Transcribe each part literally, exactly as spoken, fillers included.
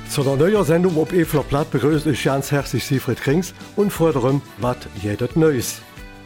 Zu der neuen Sendung auf Efler Platt begrüße ich ganz herzlich Siegfried Krings und fordere, was jedes Neues.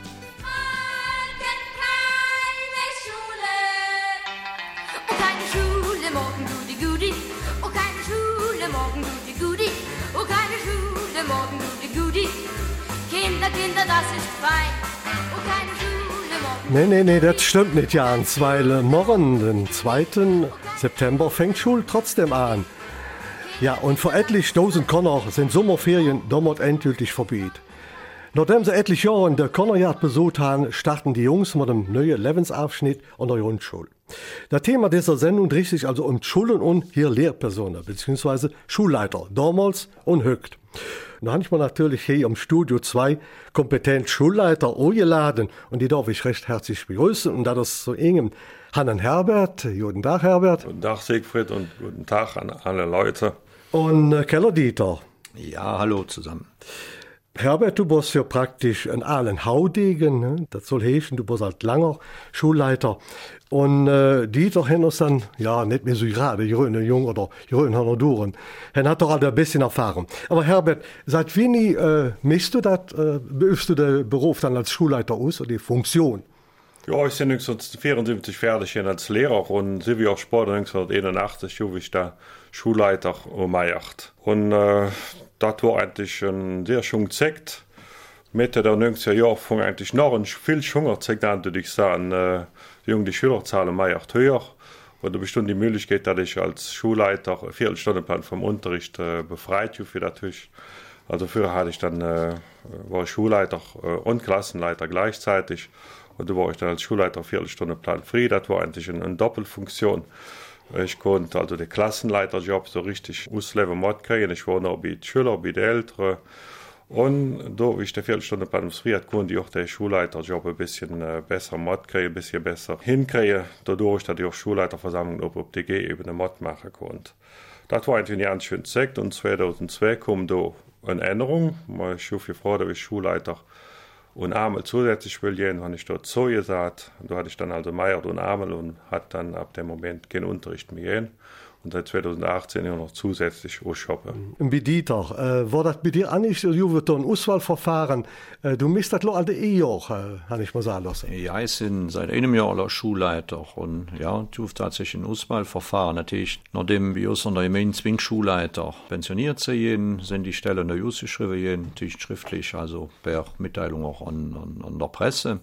Nee, nee, nee, das stimmt nicht, Jans, weil äh, morgen, den zweiten September, fängt Schule trotzdem an. Ja, und für etlich tausend Konner sind Sommerferien damit endgültig vorbei. Nachdem sie etliche Jahre in der Konnerjagd besucht haben, starten die Jungs mit einem neuen Lebensabschnitt an der Grundschule. Das Thema dieser Sendung dreht sich also um Schulen und hier Lehrpersonen, beziehungsweise Schulleiter, damals und heute. Da habe ich mir natürlich hier im Studio zwei kompetente Schulleiter eingeladen und die darf ich recht herzlich begrüßen. Und da das so engem Hannen Herbert. Guten Tag, Herbert. Guten Tag, Siegfried, und guten Tag an alle Leute. Und äh, Keller Dieter. Ja, hallo zusammen. Herbert, du bist ja praktisch ein allen Haudegen, ne? Das soll heißen, du bist halt langer Schulleiter. Und äh, Dieter hat uns dann, ja, nicht mehr so gerade, Jürgen Jung oder Jürgen Hannoduren. Er hat doch halt ein bisschen Erfahrung. Aber Herbert, seit wann äh, misst du das, äh, übst du den Beruf dann als Schulleiter aus, oder die Funktion? Ja, ich bin neunzehnhundertvierundsiebzig fertig als Lehrer und sie wie auch Sport neunzehnhunderteinundachtzig habe ich da Schulleiter gemacht. Und äh, das war eigentlich ein sehr schöner Zeit. Mitte der neunziger Jahre fing eigentlich noch ein viel schöner Zeit an, würde ich sagen. Äh, die Jungen, die Schülerzahlen macht höher. Und da bestand die Möglichkeit, dass ich als Schulleiter einen Viertelstundenplan vom Unterricht äh, befreit habe für das. Also früher hatte ich dann, äh, war ich Schulleiter äh, und Klassenleiter gleichzeitig. Und da war ich dann als Schulleiter eine Viertelstundenplan frei. Das war eigentlich eine, eine Doppelfunktion. Ich konnte also den Klassenleiterjob so richtig ausleben mitkriegen. Ich war noch bei den Schülern, bei den Eltern. Und da ich den Viertelstundenplan frei hatte, konnte ich auch den Schulleiterjob ein bisschen äh, besser mitkriegen, ein bisschen besser hinkriegen. Dadurch, dass ich auch Schulleiterversammlung auf der D G-Ebene mitmachen konnte. Das war eigentlich eine ganz schöne Zeit. Und zweitausendzwei kam da eine Änderung. Ich habe gefragt, ob ich Schulleiter und Amel zusätzlich will gehen, habe ich dort so gesagt. Und da hatte ich dann also Meier und Amel und hat dann ab dem Moment keinen Unterricht mehr gehen. Und seit zweitausendachtzehn noch zusätzlich ausschoppen. Bei Dieter, äh, war das bei dir auch nicht so, du wird ein Auswahlverfahren, äh, du misst das noch alle E-Jahr, äh, habe ich mal sagen lassen. Ja, ich bin seit einem Jahr als Schulleiter und ja, du hast tatsächlich ein Auswahlverfahren. Natürlich, nachdem wir uns an der Gemeinde Zwingschulleiter pensioniert sind, sind die Stellen der Jus geschrieben, natürlich schriftlich, also per Mitteilung auch an, an, an der Presse.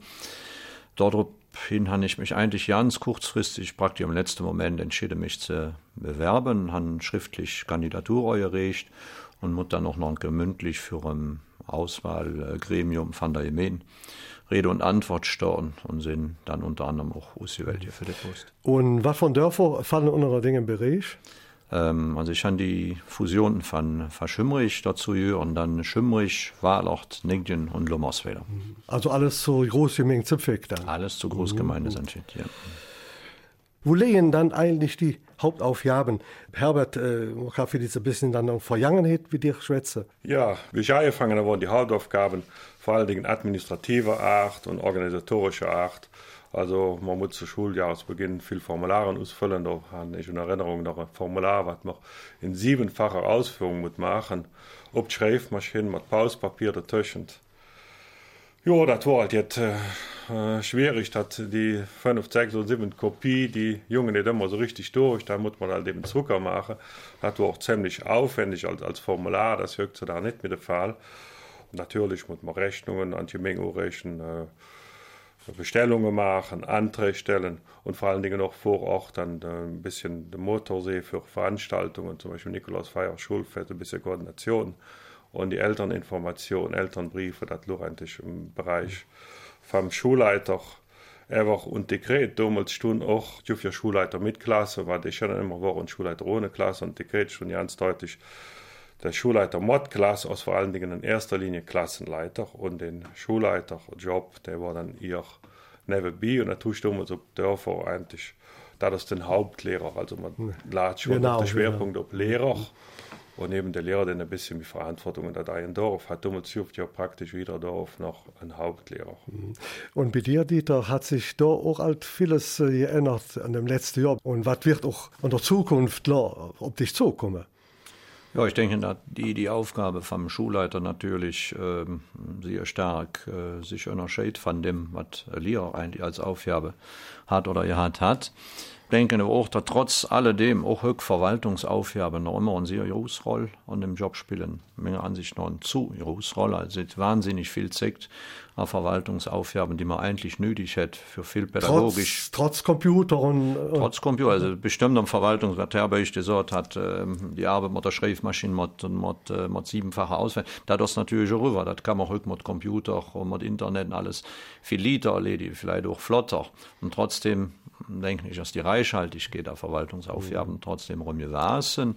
Daraufhin habe ich mich eigentlich ganz kurzfristig, praktisch im letzten Moment, entschieden, mich zu bewerben, habe schriftlich Kandidatur eingereicht und muss dann auch noch mündlich für ein Auswahlgremium von der Gemeinde Rede und Antwort stehen und sind dann unter anderem auch ausgewählt für den Post. Und was von Dörfern fallen unter Dinge im Bereich? Ähm, also ich habe die Fusionen von, von Schümmrich dazu und dann Schümmrich, Wahlort, Nigdien und Lummersweiler. Also alles so Großgemeinde Zipfig dann? Alles zur Großgemeinde mhm. sind ja. Wo liegen dann eigentlich die Hauptaufgaben? Herbert, äh, ich habe für diese bisschen dann noch Vergangenheit wie dir schwätze. Ja, wie ich angefangen habe, waren die Hauptaufgaben vor allen Dingen administrativer Art und organisatorischer Art. Also man muss zu Schuljahresbeginn viel Formulare ausfüllen. Da habe ich in Erinnerung noch ein Formular, was man in siebenfacher Ausführung muss machen. Ob die Schreibmaschine mit Pauspapier dazwischen. Ja, das war halt jetzt äh, schwierig, dass die fünf, sechs oder sieben Kopie, die Jungen nicht immer so richtig durch, da muss man halt eben Zucker machen. Das war auch ziemlich aufwendig als, als Formular, das wirkt da nicht mit dem Fall. Und natürlich muss man Rechnungen an die Menge rechnen, äh, Bestellungen machen, Anträge stellen und vor allen Dingen auch vor Ort dann äh, ein bisschen den Motorsee für Veranstaltungen, zum Beispiel Nikolaus Feier, Schulfest, ein bisschen Koordination. Und die Elterninformation, Elternbriefe, das lag eigentlich im Bereich vom Schulleiter einfach und Dekret. Damals stund auch die Schulleiter mit Klasse, weil ich schon immer war und Schulleiter ohne Klasse und Dekret schon ganz deutlich. Der Schulleiter mit Klasse aus vor allen Dingen in erster Linie Klassenleiter und den Schulleiterjob, der war dann ihr nebenbei und da tue ich damals auf Dörfer eigentlich, das ist den Hauptlehrer, also man lädt schon genau, auf den Schwerpunkt genau. auf Lehrer. Und neben der Lehrer, der ein bisschen mit Verantwortung in ein Dorf hat, damals ja praktisch jeder Dorf noch einen Hauptlehrer. Und bei dir, Dieter, hat sich da auch halt vieles geändert an dem letzten Jahr. Und was wird auch in der Zukunft klar, ob dich zukommen? Ja, ich denke, dass die, die Aufgabe vom Schulleiter natürlich äh, sehr stark äh, sich unterscheidet von dem, was ein Lehrer eigentlich als Aufgabe hat oder er hat. hat. Ich denke auch, dass trotz alledem auch Verwaltungsaufgaben noch immer eine sehr große Rolle an dem Job spielen. Meiner Ansicht nach eine zu große Rolle. Also es wahnsinnig viel zeigt an Verwaltungsaufgaben, die man eigentlich nötig hätte für viel pädagogisch. Trotz, trotz Computer und. Äh trotz Computer, also bestimmt am Verwaltungsverteilbericht gesagt hat, äh, die Arbeit mit der Schreibmaschine mit, mit, äh, mit siebenfacher Auswahl. Da das natürlich auch rüber. Das kann man auch mit Computer und mit Internet und alles viel leichter erledigen, vielleicht auch flotter. Und trotzdem denke ich, dass die Reichhaltigkeit der Verwaltungsaufgaben mhm. trotzdem rumgewachsen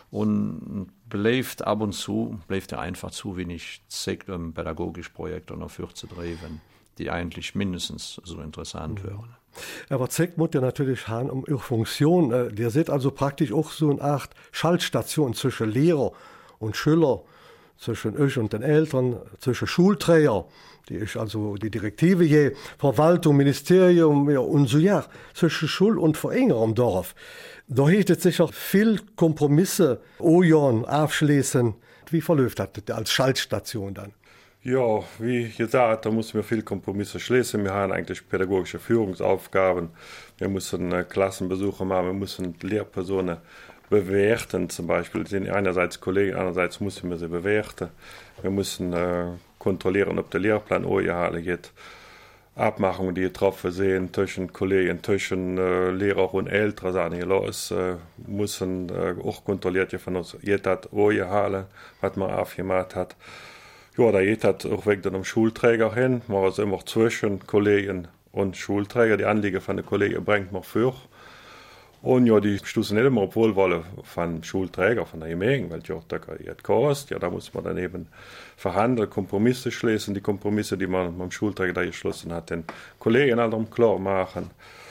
und bleibt ab und zu, bleibt er einfach zu wenig Zeit, um pädagogische Projekte dafür zu treiben, die eigentlich mindestens so interessant mhm. wären. Aber Zeit muss ja natürlich haben um ihre Funktion. Der seht also praktisch auch so eine Art Schaltstation zwischen Lehrer und Schüler, zwischen euch und den Eltern, zwischen Schulträger, die ist also die Direktive je, Verwaltung, Ministerium ja, und so ja, zwischen Schul- und Vereiner am Dorf. Da hätte sicher viel Kompromisse, Ojon, aufschließen. Wie verläuft das als Schaltstation dann? Ja, wie gesagt, da müssen wir viel Kompromisse schließen. Wir haben eigentlich pädagogische Führungsaufgaben. Wir müssen äh, Klassenbesuche machen, wir müssen Lehrpersonen bewerten, zum Beispiel sind einerseits Kollegen, andererseits müssen wir sie bewerten. Wir müssen äh, kontrollieren, ob der Lehrplan angehalten geht. Abmachungen, die getroffen sind zwischen Kollegen, zwischen äh, Lehrer und Eltern, sagen hier los, äh, müssen äh, auch kontrolliert von uns. Jeder hat angehalten, was man aufgemacht hat. Ja, da geht das auch weg dann am Schulträger hin. Man ist immer zwischen Kollegen und Schulträger. Die Anliegen von den Kollegen bringt man für. Und ja, die stoßen nicht immer auf Wohlwollen von Schulträger, von der Gemeinde, weil ja, da geht kostet. Ja, da muss man dann eben verhandeln, Kompromisse schließen, die Kompromisse, die man mit dem Schulträger da geschlossen hat, den Kollegen anderem klar machen.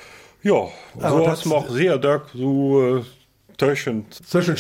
Ja, so was man auch sehr stark so äh, zwischen zwischen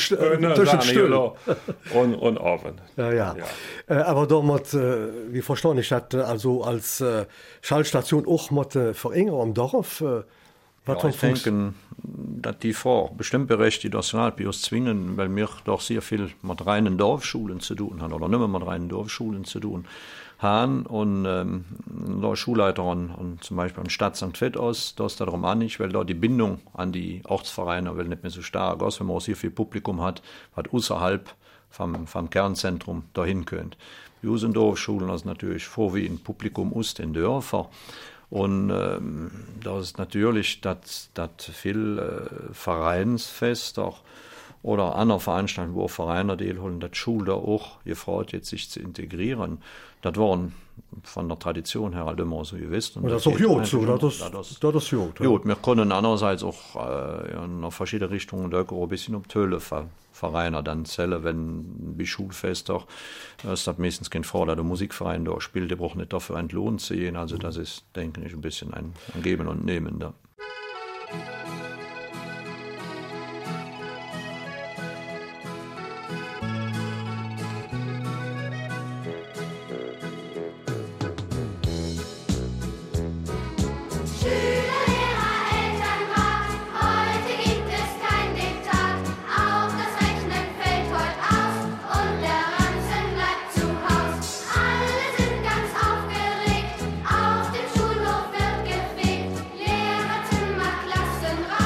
Stühlen und, und Ofen. Ja, ja. ja. Äh, aber da mit, äh, wie verstehe ich das, also als äh, Schaltstation auch mit äh, Vereiner am Dorf, äh, ja, ich denke, dass die Frau bestimmt berecht die Nationalbios zwingen, weil wir doch sehr viel mit reinen Dorfschulen zu tun haben oder nicht mehr mit reinen Dorfschulen zu tun haben. Und ähm, der Schulleiter und, und zum Beispiel in Stadt Sankt Veit aus, da ist darum an nicht, weil da die Bindung an die Ortsvereine weil nicht mehr so stark ist, wenn man auch sehr viel Publikum hat, was außerhalb vom, vom Kernzentrum dahin könnt. Die unseren Dorfschulen ist natürlich vorwiegend Publikum aus den Dörfern. Und ähm, da ist natürlich, dass viel äh, Vereinsfester oder andere Veranstaltungen, wo Vereine teilholen, dass Schule da auch gefordert jetzt sich zu integrieren. Das waren von der Tradition her halt immer so gewesen. Das ist auch gut so, das ist gut. Gut, wir können andererseits auch äh, in verschiedene Richtungen da auch ein bisschen um Tölle ver Vereine dann zählen, wenn wie Schulfester ist das meistens kein Frau, der Musikverein da spielt, der braucht nicht dafür entlohnt zu gehen. Also das ist, denke ich, ein bisschen ein, ein Geben und Nehmen da. Lehrerzimmer, Klassenraum.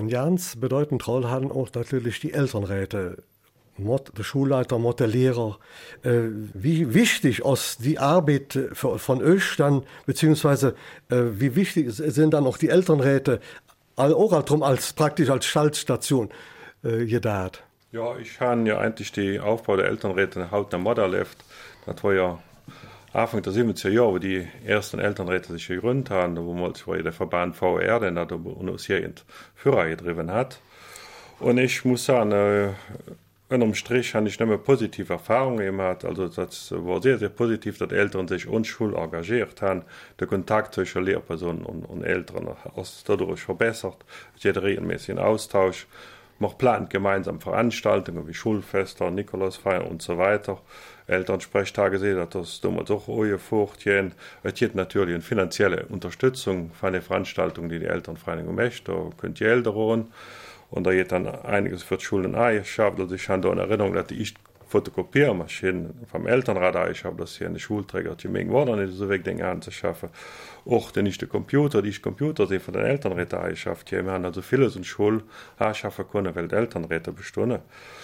ein ganz bedeutende Rolle haben auch natürlich die Elternräte. Der Schulleiter, der Lehrer, äh, wie wichtig ist die Arbeit für, von euch dann, beziehungsweise äh, wie wichtig sind dann auch die Elternräte, auch darum als praktisch als Schaltstation äh, gedacht? Ja, ich habe ja eigentlich die Aufbau der Elternräte haut der Mutter lebt. Das war ja Anfang der siebziger Jahre, wo die ersten Elternräte sich gegründet haben, wo man wo der Verband V R, den da uns hier in Führer getrieben hat. Und ich muss sagen, äh, unterm Strich habe ich nicht mehr positive Erfahrungen gemacht. Also das war sehr, sehr positiv, dass Eltern sich unschul engagiert haben. Der Kontakt zwischen Lehrpersonen und, und Eltern ist dadurch verbessert. Es gibt regelmäßigen Austausch. Man plant gemeinsam Veranstaltungen wie Schulfeste, Nikolausfeiern und so weiter. Elternsprechtage sehen, dass das doch auch fortgehen. Es gibt natürlich eine finanzielle Unterstützung von den Veranstaltungen, die die Elternvereinigung möchte. Da könnt ihr Eltern holen. Und da geht dann einiges für die Schulen eingeschafft. Also ich habe da in Erinnerung, dass ich Fotokopiermaschinen vom Elternrat eingeschafft, dass hier eine Schulträger die Menge war, nicht so weg Dinge anzuschaffen. Auch der nicht der Computer, die ich Computer sind von den Elternräten eingeschafft. Wir haben also vieles in Schule anschaffen können, weil die Elternräte bestehen.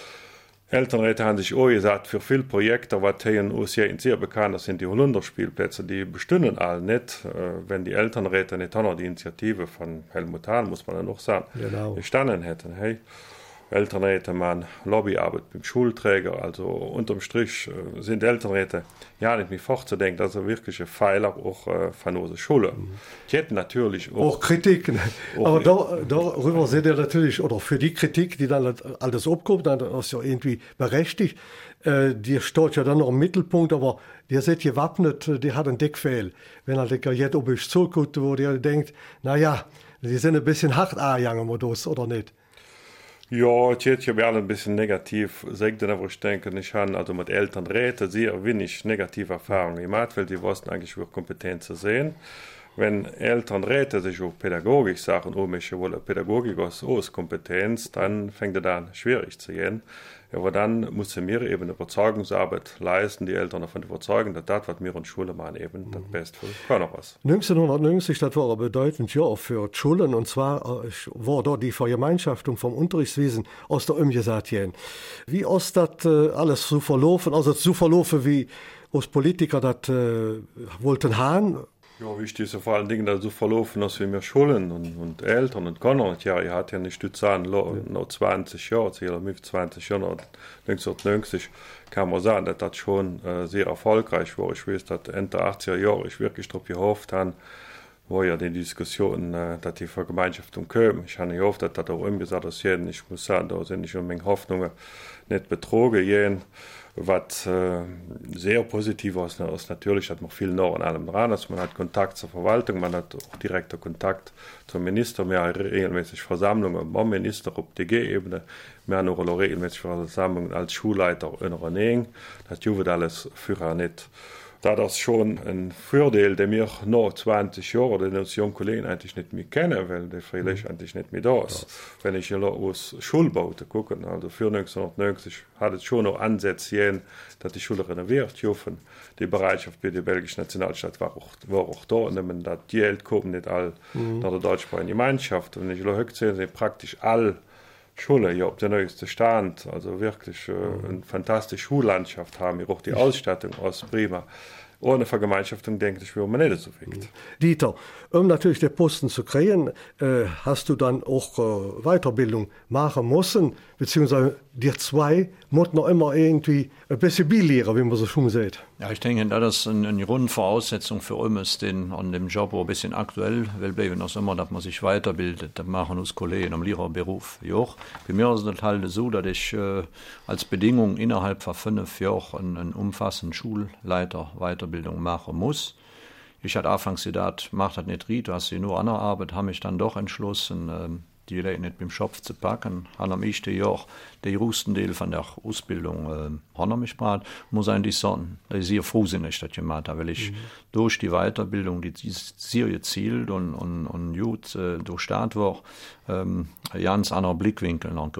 Elternräte haben sich auch gesagt, für viele Projekte, was hier in U S A sehr bekannt sind, die Holunderspielplätze, die bestünden alle nicht, wenn die Elternräte nicht auch noch die Initiative von Helmut Hahn, muss man ja noch sagen, genau. gestanden hätten. Hey, Elternräte machen Lobbyarbeit beim Schulträger, also unterm Strich äh, sind Elternräte ja nicht mehr fortzudenken, also wirkliche Pfeiler auch äh, von unserer Schule. Mhm. Die hätten natürlich auch, auch Kritik, ne? Auch aber da, darüber seht ihr natürlich, oder für die Kritik, die dann alles abkommt, dann ist ja irgendwie berechtigt, äh, die steht ja dann noch im Mittelpunkt, aber der seid gewappnet, der hat einen Deckfehl. Wenn er jetzt ob ich zuguckt, wo der denkt, naja, die sind ein bisschen hart angegangen, oder nicht? Ja, es geht ja ein bisschen negativ. Sagt dann, wo ich denke, ich habe also mit Elternräten sehr wenig negative Erfahrungen gemacht, weil die wussten eigentlich über Kompetenz zu sehen. Wenn Elternräte sich auf Pädagogik sagen, oh, ich will Pädagogik aus, aus Kompetenz, dann fängt es dann schwierig zu gehen. Ja, aber dann müssen wir eben eine Überzeugungsarbeit leisten, die Eltern davon überzeugen, dass das, was wir in der Schule machen, eben mhm. das Beste für kann noch was. neunzehnhundertneunzig, das war ein bedeutendes Jahr für die Schulen, und zwar war da die Vergemeinschaftung vom Unterrichtswesen aus der umgesagt. Wie ist das alles so verlaufen, also so verlaufen, wie uns Politiker das äh, wollten haben? Ja, wichtig ist vor allen Dingen, dass so verlaufen, dass wir mehr Schulen und, und Eltern und Kinder, ja, ihr hat ja nicht zu sagen, noch zwanzig Jahre, mit zwanzig Jahren, neunzehnhundertneunzig, kann man sagen, dass das schon äh, sehr erfolgreich war. Ich weiß, dass Ende der achtziger Jahre ich wirklich darauf gehofft habe, wo ja die Diskussion, äh, dass die Vergemeinschaftung kommen. Ich habe gehofft, dass das auch umgesetzt ist. Ich muss sagen, da sind nicht meine Hoffnungen nicht betrogen gehen. Was äh, sehr positiv ist, ist natürlich, dass man viel noch an allem dran ist. Man hat Kontakt zur Verwaltung, man hat auch direkter Kontakt zum Minister, wir haben regelmäßig Versammlungen beim Minister auf D G-Ebene, wir haben auch regelmäßig Versammlungen als Schulleiter in der Nähe. Das tut alles früher nicht. Das ist schon ein Vorteil, den wir noch zwanzig Jahre oder den jungen Kollegen eigentlich nicht mehr kennen, weil der vielleicht eigentlich nicht mehr da ist. Ja. Wenn ich hier aus Schulbauten gucke, also für neunzehnhundertneunzig hat es schon noch Ansätze gegeben, dass die Schule renoviert dürfen. Die Bereitschaft bei der belgischen Nationalstadt war auch, war auch da, und das Geld kommt nicht all mhm. nach der deutschsprachigen Gemeinschaft. Und wenn ich hier sehe, sind praktisch alle Schule ja auf der neueste Stand, also wirklich äh, eine fantastische Schullandschaft haben, wir auch die Ausstattung aus prima. Ohne Vergemeinschaftung, denke ich, wäre man nicht so viel. Dieter, um natürlich den Posten zu kriegen, äh, hast du dann auch äh, Weiterbildung machen müssen, beziehungsweise dir zwei mussten noch immer irgendwie ein bisschen beilehren, wie man so schon sieht. Ja, ich denke, das ist eine, eine Grundvoraussetzung für uns, den an dem Job ein bisschen aktuell, weil bleiben noch immer, dass man sich weiterbildet. Das machen uns Kollegen am Lehrerberuf. Ja, bei mir ist es halt so, dass ich äh, als Bedingung innerhalb von fünf Jahren einen, einen umfassenden Schulleiter Weiterbildung machen muss. Ich hatte anfangs gedacht, mach das nicht riet, du hast hier nur andere Arbeit, habe mich dann doch entschlossen, äh, die Leute nicht mit dem Schopf zu packen. Habe am ersten Jahr den größten Teil von der Ausbildung äh, habe mich gebracht. Muss eigentlich sagen, dass ich sehr froh bin, dass ich das gemacht habe, weil ich mhm. durch die Weiterbildung, die sehr gezielt und, und, und gut äh, durchstartet war, ähm, einen ganz anderen Blickwinkel gehabt.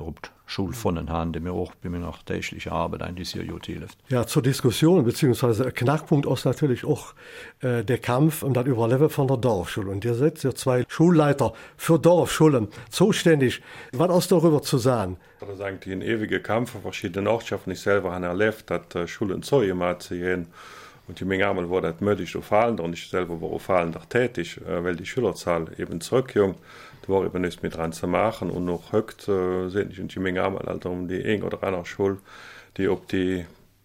Schul von haben, die mir auch bei mir nach täglicher Arbeit eigentlich sehr gut hilft. Ja, zur Diskussion beziehungsweise Knackpunkt ist natürlich auch äh, der Kampf um das Überleben von der Dorfschule. Und ihr seid ja zwei Schulleiter für Dorfschulen zuständig. Was ist darüber zu sagen? Das ist eigentlich ein ewiger Kampf für verschiedene Ortschaften. Ich selber habe erlebt, dass äh, Schulen so jemand zu gehen. Und die Menge einmal wurde das möglich gefallen und ich selber war fallen doch tätig, äh, weil die Schülerzahl eben zurückging. Da war eben nichts mehr dran zu machen und noch heute äh, sind ich die Menge einmal also um die ein oder andere Schule, die ob die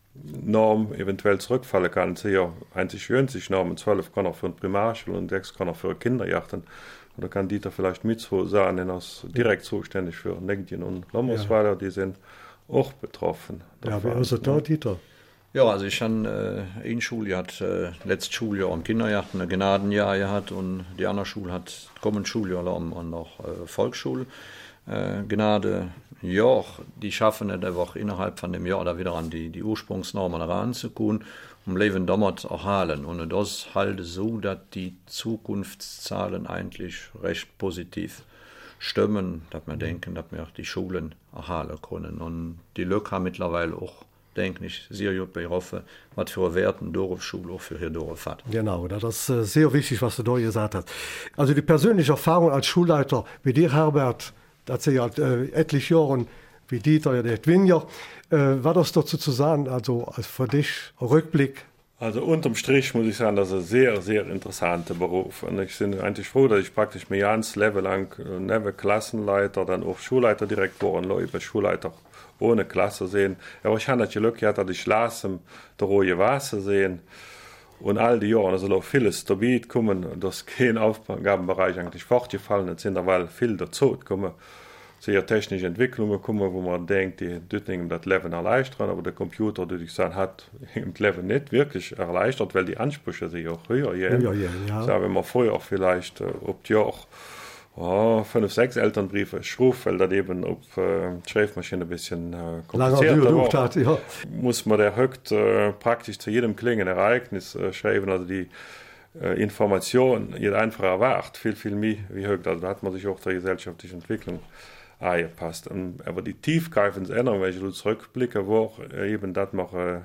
Norm eventuell zurückfallen kann. Sie ja einzig neunzig Normen, zwölf kann auch für eine Primarschule und sechs kann auch für Kinderjachten. Und da kann Dieter vielleicht mit so sagen, denn er ist direkt zuständig für Negdien und Lommersweiler, ja. Die sind auch betroffen. Ja, wie ist es da, Dieter? Ja, also ich habe äh, ein Schuljahr, hat äh, letztes Schuljahr am Kinderjachten ein Gnadenjahr gehabt und die andere Schule hat kommendes Schuljahr am und noch äh, Volksschule. Äh, Gnade, ja, die schaffen es einfach innerhalb von dem Jahr da wieder an die, die Ursprungsnormen heranzukommen, um Leben damals zu erhalten. Und das halte so, dass die Zukunftszahlen eigentlich recht positiv stimmen, dass wir denken, dass wir die Schulen erhalten können. Und die Lücke haben mittlerweile auch, denke ich, sehr gut betroffen, was für Werten Dorfschule auch für hier Dorf hat. Genau, das ist sehr wichtig, was du da gesagt hast. Also die persönliche Erfahrung als Schulleiter, wie dir, Herbert, das sind ja äh, etliche Jahre, wie Dieter, der Twinja, äh, was ist dazu zu sagen, also für dich Rückblick? Also unterm Strich muss ich sagen, das ist ein sehr, sehr interessanter Beruf. Und ich bin eigentlich froh, dass ich praktisch mir ganz Level lang äh, neben Klassenleiter, dann auch Schulleiter direkt war und über Schulleiter ohne Klasse sehen. Aber ich habe natürlich Glück gehabt, dass ich lasse, der rohe Wasser sehen. Und all die Jahre, also vieles dabei kommen, das kein Aufgabenbereich eigentlich fortgefallen ist, sind weil viel dazu gekommen. Sehr technische Entwicklungen kommen, wo man denkt, die Düttingen das Leben erleichtern, aber der Computer, der ich sagen, hat im Leben nicht wirklich erleichtert, weil die Ansprüche sich auch höher gehen. Ja, ja, ja. So, wenn man vorher vielleicht, ob die auch oh, fünf, sechs Elternbriefe schrieb, weil das eben auf äh, die Schreibmaschine ein bisschen äh, komplizierter war, hat, ja. Muss man der heute äh, praktisch zu jedem klingenden Ereignis äh, schreiben, also die äh, Information jeder einfach erwartet, viel, viel mehr wie heute. Also da hat man sich auch der gesellschaftlichen Entwicklung angepasst. Und, aber die tiefgreifende Änderung, wenn ich so zurückblicke, war äh, eben, dass man äh,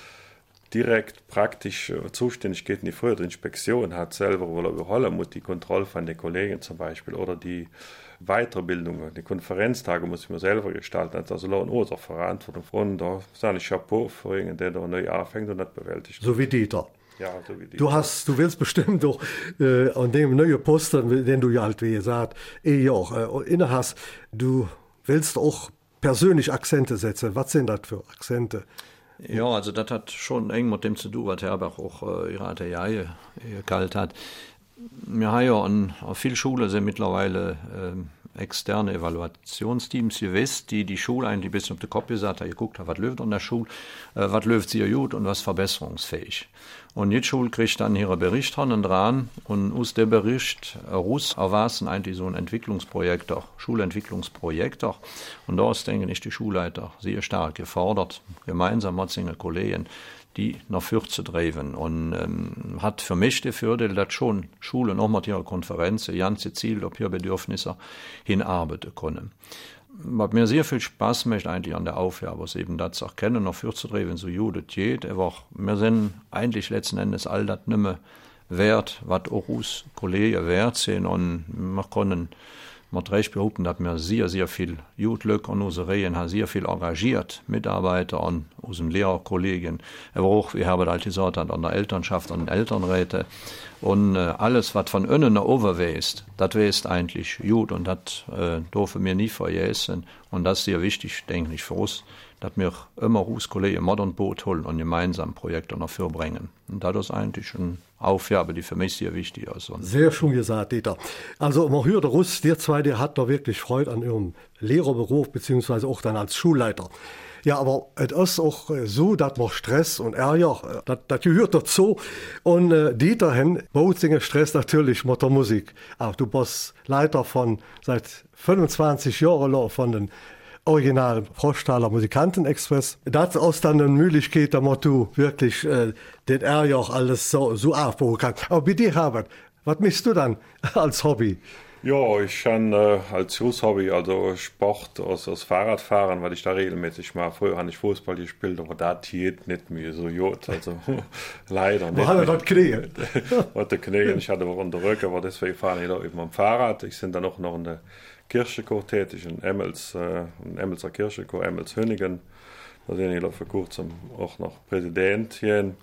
direkt praktisch äh, Zuständigkeiten, die früher die Inspektion hat, selber überholen muss, die Kontrolle von den Kollegen zum Beispiel oder die Weiterbildungen, die Konferenztage muss ich mir selber gestalten, also lohnt unsere Verantwortung. Und da sage ich Chapeau für jeden, der da neu anfängt und das bewältigt. So wie Dieter. Ja, so wie Dieter. Du hast, du willst bestimmt doch äh, an dem neuen Posten, den du ja halt, wie gesagt, eh auch äh, inne hast, du willst auch persönlich Akzente setzen. Was sind das für Akzente? Ja, also das hat schon eng mit dem zu tun, was Herbach auch äh, ihre Jahre gehalten hat. Wir haben ja an, an vielen Schulen sind mittlerweile äh, externe Evaluationsteams gewesen, die die Schule eigentlich ein bisschen auf den Kopf gesagt haben, geguckt haben, was läuft an der Schule, äh, was läuft sehr gut und was verbesserungsfähig. Und die Schule kriegt dann ihren Bericht dran und aus dem Bericht heraus erwarten eigentlich so ein Entwicklungsprojekt, auch Schulentwicklungsprojekt. Auch. Und da ist, denke ich, die Schulleiter sehr stark gefordert, gemeinsam mit seinen Kollegen, die nach vorne zu treiben. Und ähm, hat für mich die Vorteil, dass schon Schulen auch mit ihrer Konferenz ganz gezielt auf ihre Bedürfnisse hinarbeiten können. Was mir sehr viel Spaß macht eigentlich an der Aufgabe, was eben das erkennen, nach vorne zu treiben, so gut es geht. Aber wir sind eigentlich letzten Endes all das nicht mehr wert, was auch uns Kollegen wert sind. Und wir können mit Recht behaupten, dass wir sehr, sehr viel Jutlück und unsere Reihen haben sehr viel engagiert, Mitarbeiter und unseren Lehrerkollegen, aber auch, wie Herbert halt gesagt hat, an der Elternschaft, an den Elternräten. Und äh, alles, was von innen nach oben weist, das weist eigentlich gut und das äh, dürfen wir nie vergessen. Und das ist sehr wichtig, denke ich, für uns, dass wir immer uns Kollegen mit und Boot holen und gemeinsam Projekte nach vorne bringen. Und das ist eigentlich eine Aufgabe, die für mich sehr wichtig ist. Und sehr schön gesagt, Dieter. Also man hört Russ, der zwei, der hat da wirklich Freude an ihrem Lehrerberuf, beziehungsweise auch dann als Schulleiter. Ja, aber es ist auch so, dass man Stress und Ärger, das, das gehört dazu. Und äh, Dieter hat Bozinger Stress natürlich mit der Musik. Auch du bist Leiter von seit fünfundzwanzig Jahren von den originalen Froschtaler Musikantenexpress. Das ist dann eine Möglichkeit, damit du wirklich äh, den Ärger auch alles so, so aufbauen kannst. Aber bei dir, Herbert, was machst du dann als Hobby? Ja, ich kann äh, als Hobby, also Sport, aus, aus Fahrradfahren, weil ich da regelmäßig mache. Früher habe ich Fußball gespielt, aber da geht nicht mehr so gut. Also leider nicht. Wo hat er das Knie? Hatte Knie, ich hatte auch unter Rücken, aber deswegen fahre ich da eben am Fahrrad. Ich bin dann auch noch in der Kirchenchor tätig, in Emmels, äh, in Emmelser Kirchenchor, Emmels-Hönigen. Da bin ich vor kurzem auch noch Präsident hier.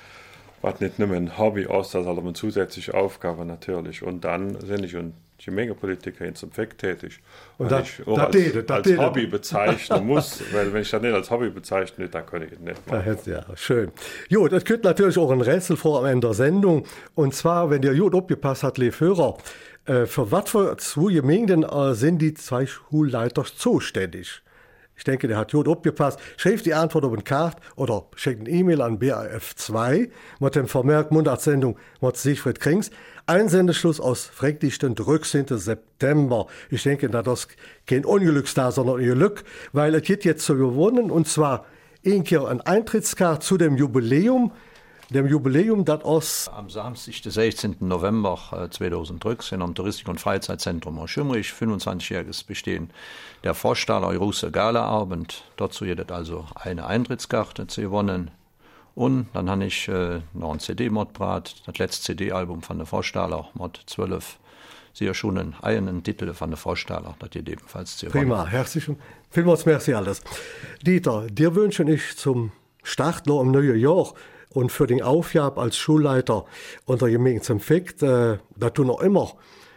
Was nicht nur ein Hobby ist, das ist eine zusätzliche Aufgabe natürlich. Und dann sind ich und die Menge Politiker zum Fakt tätig. Und das, ich auch das als, das als das Hobby bezeichnen muss, weil wenn ich das nicht als Hobby bezeichne, dann kann ich es nicht machen. Ja, schön. Jo, das könnte natürlich auch ein Rätsel vor am Ende der Sendung. Und zwar, wenn ihr gut aufgepasst habt, liebe Hörer, äh, für was für zwei Gemeinden äh, sind die zwei Schulleiter zuständig? Ich denke, der hat gut aufgepasst. Schreibt die Antwort auf eine Karte oder schickt eine E-Mail an B A F zwei mit dem Vermerk Mundartsendung mit Siegfried Krings. Einsendeschluss aus Freitag, den dreizehnten September. Ich denke, das ist kein Unglücksdag, sondern ein Glück, weil es geht jetzt zu gewonnen und zwar ein Jahr ein Eintrittskarte zu dem Jubiläum. Dem Jubiläum, das aus am Samstag, den sechzehnten November zweitausenddreizehn am Touristik- und Freizeitzentrum in Schümrich, fünfundzwanzigjähriges Bestehen der Vorstaller Russe Galaabend. Dazu jedet also eine Eintrittskarte zu gewonnen. Und dann habe ich äh, noch ein C D-Mod-Brat, das letzte C D-Album von der Vorstaller, Mod zwölf. Sie ja schon einen eigenen Titel von der Vorstaller, das geht ebenfalls zu gewonnen. Prima, herzlich und vielmals merci alles. Dieter, dir wünsche ich zum Start noch im neuen Jahr und für den Aufgabe als Schulleiter unter Gemeinde zum Fakt, äh, da tun noch immer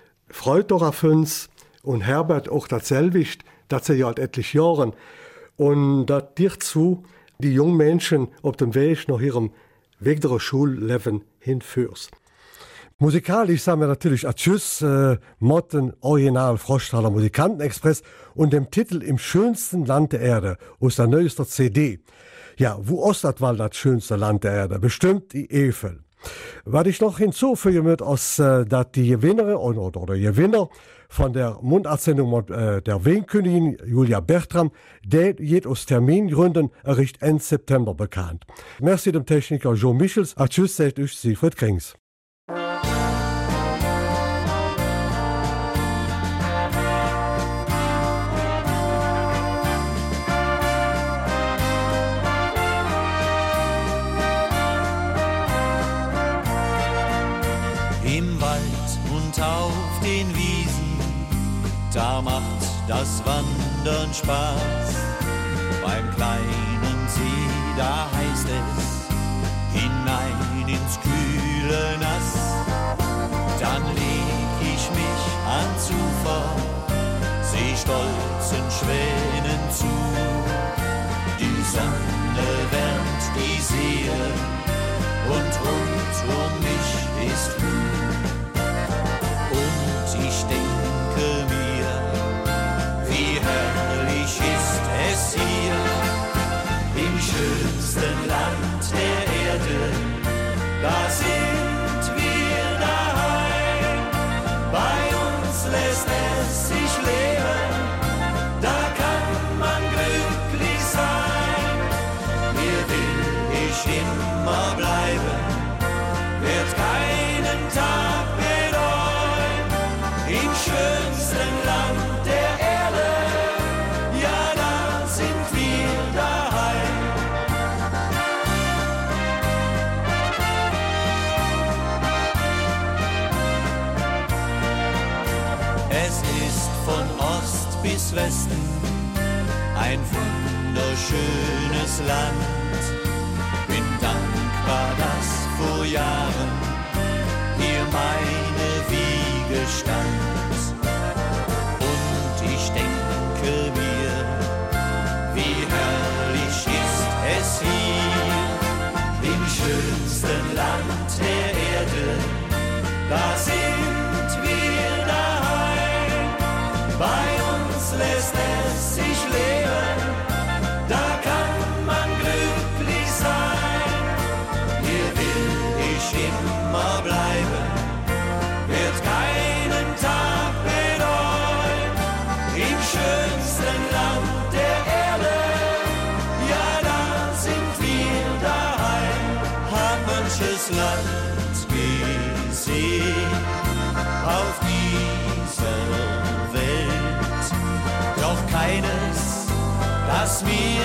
freut doch auf uns und Herbert auch dasselbe, das sie ja halt etliche Jahren und das dir zu die jungen Menschen auf dem Weg nach ihrem Weg der Schulleben hinführst. Musikalisch sagen wir natürlich Tschüss, äh, Motten, Original Froschtaler Musikantenexpress und dem Titel Im schönsten Land der Erde aus der neuesten C D. Ja, wo Ostadwal das schönste Land der Erde? Bestimmt die Eifel. Was ich noch hinzufügen möchte, ist, äh, dass die Gewinnerin oder, oder Gewinner von der Mundartsendung äh, der Wienkönigin Julia Bertram, der geht aus Termingründen erricht Ende September bekannt. Merci dem Techniker Joe Michels. A tschüss, sagt euch Siegfried Krings. Im Wald und auf den Wiesen, da macht das Wandern Spaß. Beim kleinen See, da heißt es, hinein ins kühle Nass. Dann leg ich mich ans Ufer, seh stolzen Schwänen zu. Die Sonne wärmt die Seele und rund um mich ist Ruhe. Und ich denke mir, wie herrlich ist es hier, im schönsten Land der Erde, da sind wir daheim. Bei uns lässt es sich leben, da kann man glücklich sein. Hier will ich immer bleiben, wird keinen Tag bereuen. Im schönsten Land der Erde, ja, da sind wir daheim. Es ist von Ost bis Westen ein wunderschönes Land. Bin dankbar, dass vor Jahren hier meine Wiege stand. Und ich denke mir, wie herrlich ist es hier, im schönsten Land der Erde, da sind wir daheim. Bei uns lässt es sich leben, da kann man glücklich sein. Hier will ich immer bleiben, wird keinen Tag bereuen. Im schönsten Land der Erde, ja, da sind wir daheim. Hab manches Land gesehen auf dieser was mir